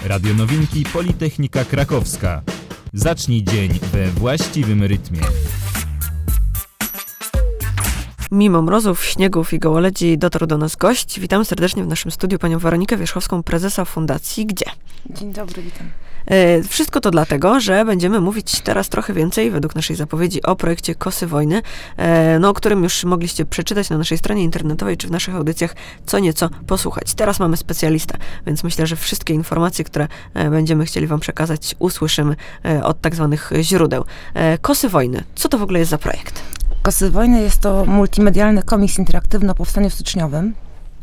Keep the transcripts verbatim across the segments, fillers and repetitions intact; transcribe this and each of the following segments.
Radio Nowinki Politechnika Krakowska. Zacznij dzień we właściwym rytmie. Mimo mrozów, śniegów i gołoledzi dotarł do nas gość. Witam serdecznie w naszym studiu panią Weronikę Wierzchowską, prezesa Fundacji Gdzie? Dzień dobry, witam. E, wszystko to dlatego, że będziemy mówić teraz trochę więcej, według naszej zapowiedzi, o projekcie Kosy Wojny, e, no, o którym już mogliście przeczytać na naszej stronie internetowej, czy w naszych audycjach co nieco posłuchać. Teraz mamy specjalistę, więc myślę, że wszystkie informacje, które e, będziemy chcieli wam przekazać, usłyszymy e, od tak zwanych źródeł. E, Kosy Wojny. Co to w ogóle jest za projekt? Kosy Wojny jest to multimedialny komiks interaktywny o powstaniu styczniowym.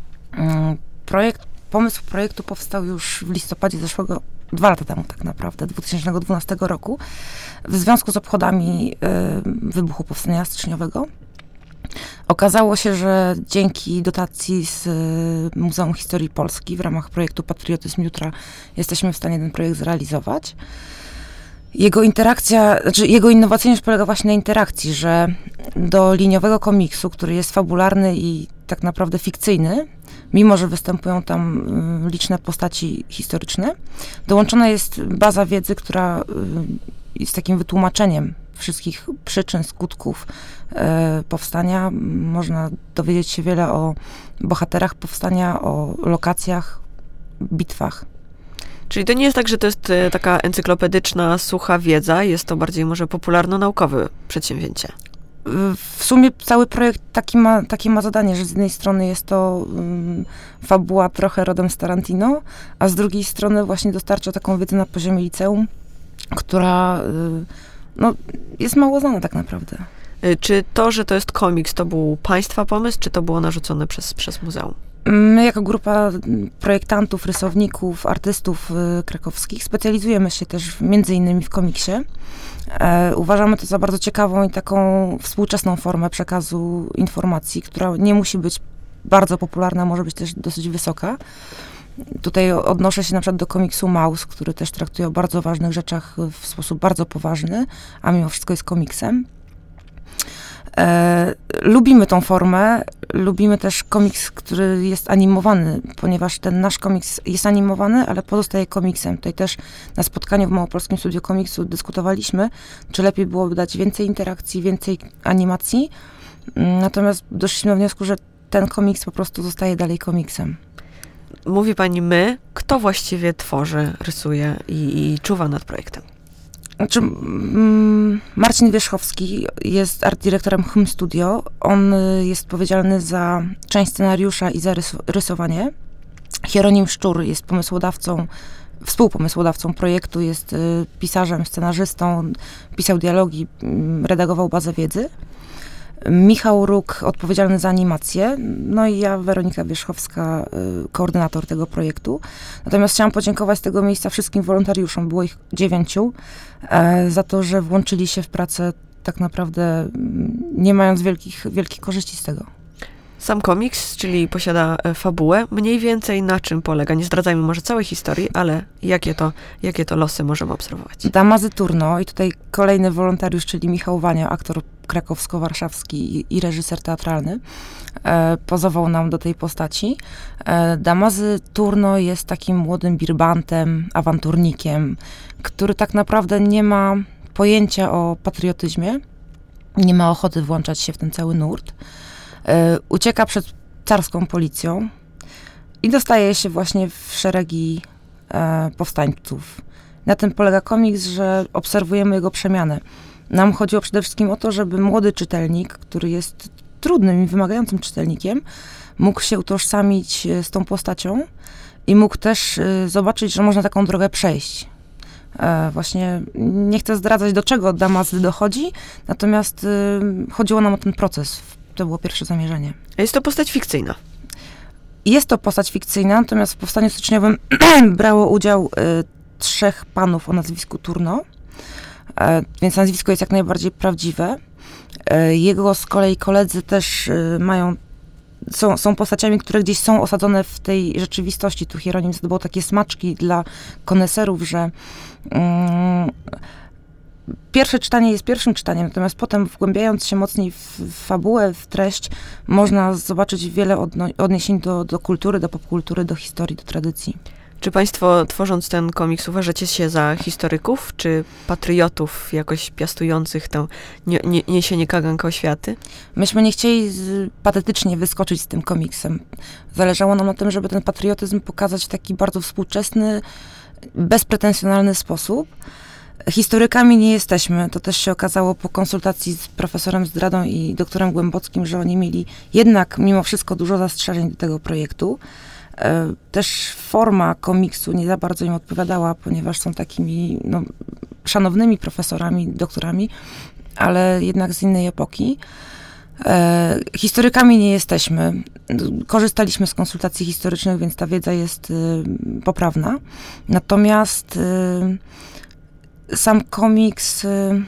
Projekt, pomysł projektu powstał już w listopadzie zeszłego, dwa lata temu tak naprawdę, dwa tysiące dwunastego roku, w związku z obchodami y, wybuchu powstania styczniowego. Okazało się, że dzięki dotacji z y, Muzeum Historii Polski w ramach projektu Patriotyzm Jutra jesteśmy w stanie ten projekt zrealizować. Jego interakcja, znaczy jego innowacyjność polega właśnie na interakcji, że do liniowego komiksu, który jest fabularny i tak naprawdę fikcyjny, mimo że występują tam y, liczne postaci historyczne, dołączona jest baza wiedzy, która y, jest takim wytłumaczeniem wszystkich przyczyn, skutków y, powstania. Można dowiedzieć się wiele o bohaterach powstania, o lokacjach, bitwach. Czyli to nie jest tak, że to jest e, taka encyklopedyczna, sucha wiedza, jest to bardziej może popularno-naukowe przedsięwzięcie. W sumie cały projekt taki ma, takie ma zadanie, że z jednej strony jest to um, fabuła trochę rodem z Tarantino, a z drugiej strony właśnie dostarcza taką wiedzę na poziomie liceum, która y, no, jest mało znana tak naprawdę. E, czy to, że to jest komiks, to był państwa pomysł, czy to było narzucone przez, przez muzeum? My jako grupa projektantów, rysowników, artystów y, krakowskich specjalizujemy się też między innymi w komiksie. E, uważamy to za bardzo ciekawą i taką współczesną formę przekazu informacji, która nie musi być bardzo popularna, może być też dosyć wysoka. Tutaj odnoszę się na przykład do komiksu Maus, który też traktuje o bardzo ważnych rzeczach w sposób bardzo poważny, a mimo wszystko jest komiksem. E, lubimy tą formę, lubimy też komiks, który jest animowany, ponieważ ten nasz komiks jest animowany, ale pozostaje komiksem. Tutaj też na spotkaniu w Małopolskim Studiu Komiksu dyskutowaliśmy, czy lepiej byłoby dać więcej interakcji, więcej animacji, natomiast doszliśmy do wniosku, że ten komiks po prostu zostaje dalej komiksem. Mówi pani my, kto właściwie tworzy, rysuje i, i czuwa nad projektem? Znaczy, mm, Marcin Wierzchowski jest art dyrektorem H M Studio. On y, jest odpowiedzialny za część scenariusza i za rys- rysowanie. Hieronim Szczur jest pomysłodawcą, współpomysłodawcą projektu, jest y, pisarzem, scenarzystą, pisał dialogi, y, redagował bazę wiedzy. Michał Róg, odpowiedzialny za animację, no i ja, Weronika Wierzchowska, y, koordynator tego projektu. Natomiast chciałam podziękować z tego miejsca wszystkim wolontariuszom, było ich dziewięciu, e, za to, że włączyli się w pracę tak naprawdę m, nie mając wielkich, wielkich korzyści z tego. Sam komiks, czyli posiada e, fabułę, mniej więcej na czym polega? Nie zdradzajmy może całej historii, ale jakie to, jakie to losy możemy obserwować? Damazy Turno i tutaj kolejny wolontariusz, czyli Michał Wania, aktor krakowsko-warszawski i, i reżyser teatralny, e, pozował nam do tej postaci. E, Damazy Turno jest takim młodym birbantem, awanturnikiem, który tak naprawdę nie ma pojęcia o patriotyzmie, nie ma ochoty włączać się w ten cały nurt. E, ucieka przed carską policją i dostaje się właśnie w szeregi e, powstańców. Na tym polega komiks, że obserwujemy jego przemianę. Nam chodziło przede wszystkim o to, żeby młody czytelnik, który jest trudnym i wymagającym czytelnikiem, mógł się utożsamić z tą postacią i mógł też y, zobaczyć, że można taką drogę przejść. E, właśnie nie chcę zdradzać, do czego Damazy dochodzi, natomiast y, chodziło nam o ten proces. To było pierwsze zamierzenie. Jest to postać fikcyjna. Jest to postać fikcyjna, natomiast w powstaniu styczniowym brało udział y, trzech panów o nazwisku Turno. E, więc nazwisko jest jak najbardziej prawdziwe. E, jego z kolei koledzy też e, mają, są, są postaciami, które gdzieś są osadzone w tej rzeczywistości. Tu Hieronim zdobył takie smaczki dla koneserów, że mm, pierwsze czytanie jest pierwszym czytaniem, natomiast potem wgłębiając się mocniej w, w fabułę, w treść, można zobaczyć wiele odno- odniesień do, do kultury, do popkultury, do historii, do tradycji. Czy państwo, tworząc ten komiks, uważacie się za historyków, czy patriotów jakoś piastujących tę nie, nie, niesienie kaganka oświaty? Myśmy nie chcieli z, patetycznie wyskoczyć z tym komiksem. Zależało nam na tym, żeby ten patriotyzm pokazać w taki bardzo współczesny, bezpretensjonalny sposób. Historykami nie jesteśmy. To też się okazało po konsultacji z profesorem Zdradą i doktorem Głębockim, że oni mieli jednak mimo wszystko dużo zastrzeżeń do tego projektu. Też forma komiksu nie za bardzo im odpowiadała, ponieważ są takimi no, szanownymi profesorami, doktorami, ale jednak z innej epoki. E, historykami nie jesteśmy. Korzystaliśmy z konsultacji historycznych, więc ta wiedza jest y, poprawna. Natomiast y, sam komiks... Y,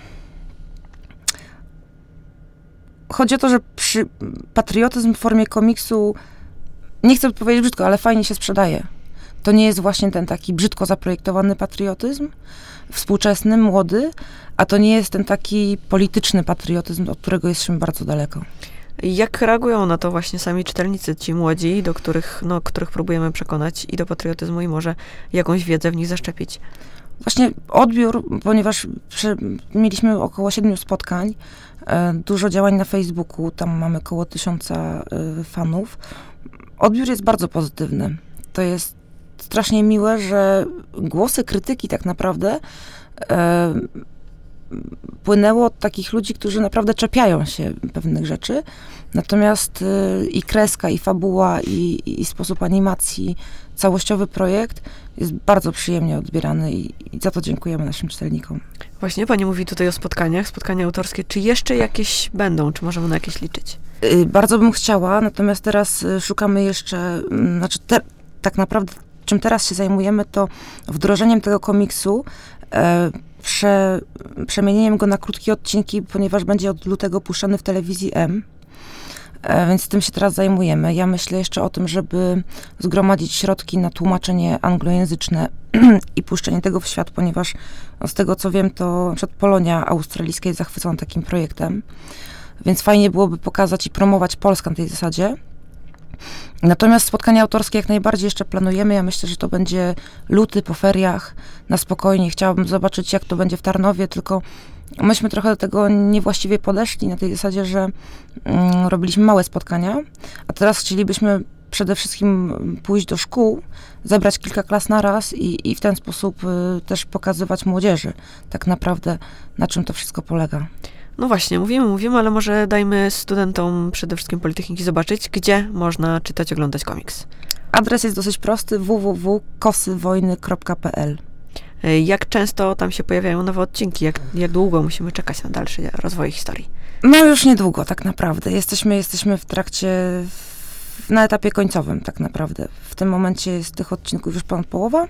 chodzi o to, że przy patriotyzm w formie komiksu, nie chcę powiedzieć brzydko, ale fajnie się sprzedaje. To nie jest właśnie ten taki brzydko zaprojektowany patriotyzm, współczesny, młody, a to nie jest ten taki polityczny patriotyzm, od którego jesteśmy bardzo daleko. Jak reagują na to właśnie sami czytelnicy, ci młodzi, do których, no, których próbujemy przekonać i do patriotyzmu i może jakąś wiedzę w nich zaszczepić? Właśnie odbiór, ponieważ przy, mieliśmy około siedmiu spotkań, e, dużo działań na Facebooku, tam mamy około tysiąca e, fanów. Odbiór jest bardzo pozytywny. To jest strasznie miłe, że głosy krytyki tak naprawdę e, płynęło od takich ludzi, którzy naprawdę czepiają się pewnych rzeczy. Natomiast e, i kreska, i fabuła, i, i sposób animacji, całościowy projekt jest bardzo przyjemnie odbierany i, i za to dziękujemy naszym czytelnikom. Właśnie pani mówi tutaj o spotkaniach, spotkania autorskie. Czy jeszcze jakieś będą? Czy możemy na jakieś liczyć? Bardzo bym chciała, natomiast teraz szukamy jeszcze, znaczy te, tak naprawdę czym teraz się zajmujemy, to wdrożeniem tego komiksu, e, prze, przemienieniem go na krótkie odcinki, ponieważ będzie od lutego puszczany w telewizji M. E, więc tym się teraz zajmujemy. Ja myślę jeszcze o tym, żeby zgromadzić środki na tłumaczenie anglojęzyczne i puszczenie tego w świat, ponieważ no, z tego co wiem, to na przykład Polonia australijska jest zachwycona takim projektem. Więc fajnie byłoby pokazać i promować Polskę na tej zasadzie. Natomiast spotkania autorskie jak najbardziej jeszcze planujemy. Ja myślę, że to będzie luty po feriach, na spokojnie. Chciałabym zobaczyć, jak to będzie w Tarnowie, tylko myśmy trochę do tego niewłaściwie podeszli, na tej zasadzie, że mm, robiliśmy małe spotkania, a teraz chcielibyśmy przede wszystkim pójść do szkół, zebrać kilka klas na raz i, i w ten sposób y, też pokazywać młodzieży tak naprawdę, na czym to wszystko polega. No właśnie, mówimy, mówimy, ale może dajmy studentom przede wszystkim Politechniki zobaczyć, gdzie można czytać, oglądać komiks. Adres jest dosyć prosty, w w w kropka kosywojny kropka p l. Jak często tam się pojawiają nowe odcinki? Jak, jak długo musimy czekać na dalszy rozwój historii? No już niedługo tak naprawdę. Jesteśmy, jesteśmy w trakcie, na etapie końcowym tak naprawdę. W tym momencie jest tych odcinków już ponad połowa.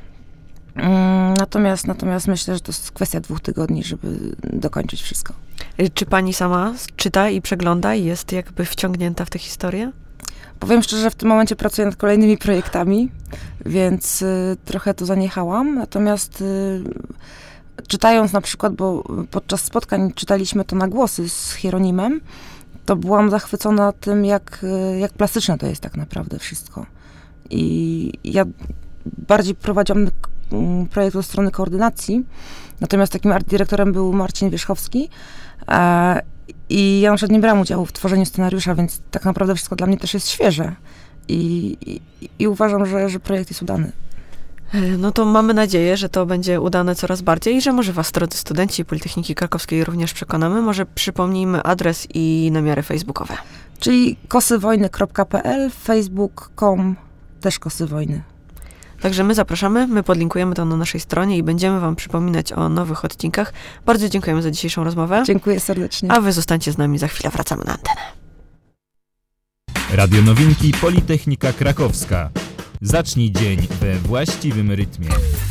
Natomiast, natomiast myślę, że to jest kwestia dwóch tygodni, żeby dokończyć wszystko. Czy pani sama czyta i przegląda i jest jakby wciągnięta w tę historię? Powiem szczerze, że w tym momencie pracuję nad kolejnymi projektami, więc y, trochę to zaniechałam. Natomiast y, czytając na przykład, bo podczas spotkań czytaliśmy to na głosy z Hieronimem, to byłam zachwycona tym, jak, jak plastyczne to jest tak naprawdę wszystko. I ja bardziej prowadziłam projekt od strony koordynacji, natomiast takim art dyrektorem był Marcin Wierzchowski a, i ja na przykład nie brałam udziału w tworzeniu scenariusza, więc tak naprawdę wszystko dla mnie też jest świeże i, i, i uważam, że, że projekt jest udany. No to mamy nadzieję, że to będzie udane coraz bardziej i że może was, drodzy studenci Politechniki Krakowskiej, również przekonamy. Może przypomnijmy adres i namiary facebookowe. Czyli kosywojny kropka p l, facebook kropka com, też Kosywojny. Także my zapraszamy, my podlinkujemy to na naszej stronie i będziemy wam przypominać o nowych odcinkach. Bardzo dziękujemy za dzisiejszą rozmowę. Dziękuję serdecznie. A wy zostańcie z nami, za chwilę wracamy na antenę. Radio Nowinki Politechnika Krakowska. Zacznij dzień we właściwym rytmie.